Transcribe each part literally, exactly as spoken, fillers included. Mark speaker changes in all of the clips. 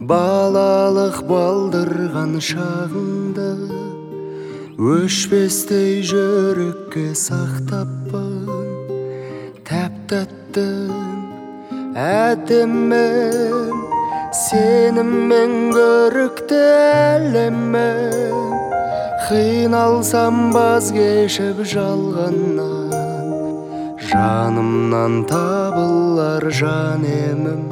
Speaker 1: балалық балдырған шағыңды өшпестей жүрекке сақтаппын. Тәп-тәттім, әдемім, сеніммен көрікті әлемім. Қиналсам баз кешіп жалғаннан, жанымнан табылар жан емім.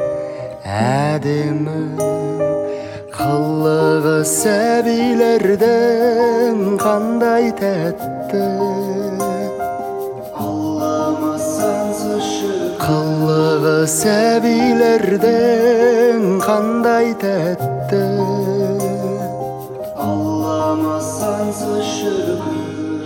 Speaker 1: Әдемім, қылығы сәбилердің қандай тәтті. Аллама сансыз шүкір, қылығы сәбилердің қандай тәтті. Аллама сансыз шүкір.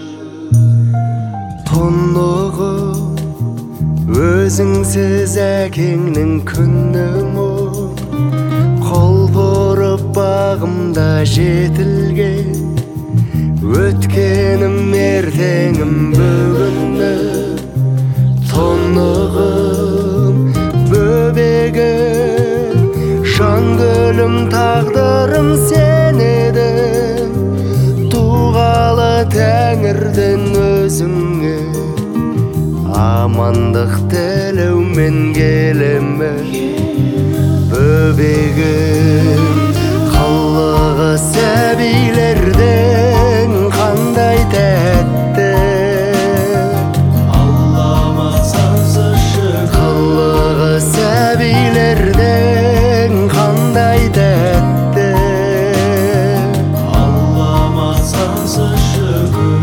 Speaker 1: Тұнығым, өзіңсіз әкеңнің күнім ол. Қол бұрып бағымда жетілген, өткенім ертеңім бүгінні. Тұнығым, бөбегім, жан гүлім, тағдырым сен едің. Туғалы тәңірден өзіңе амандық тілеумен келемін. Бөбегім, қылығы сәбилердің қандай тәтті. Аллама сансыз шүкір, қылығы сәбилердің қандай тәтті. Аллама сансыз шүкір.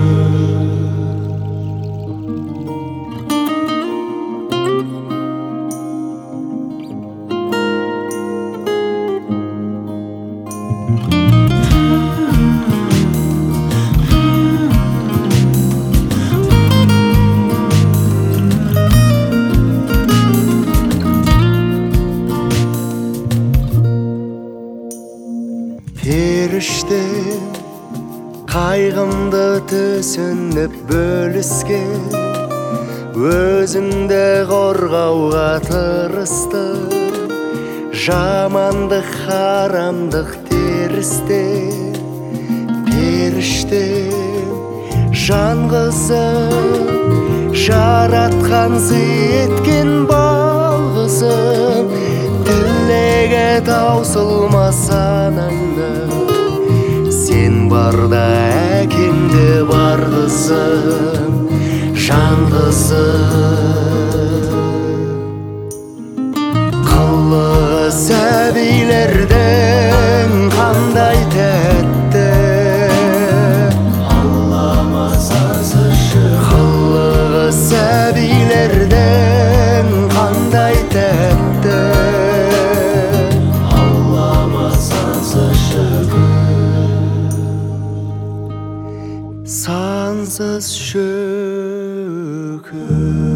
Speaker 1: Періште қайғымды түсініп бөліскен, өзіңді қорғауға тырысты. Жамандық, харамдық терісте. Періште жан қызым, жаратқан еткен балғызым. Тілегі таусылмас анаңды, сен барда әкеңді бар қызым, жан қызым. Қылығы сәбилердің қандай тәтті. Аллама сансыз шүкір, қылығы сәбилердің қандай тәтті. Аллама сансыз шүкір, сансыз шүкір.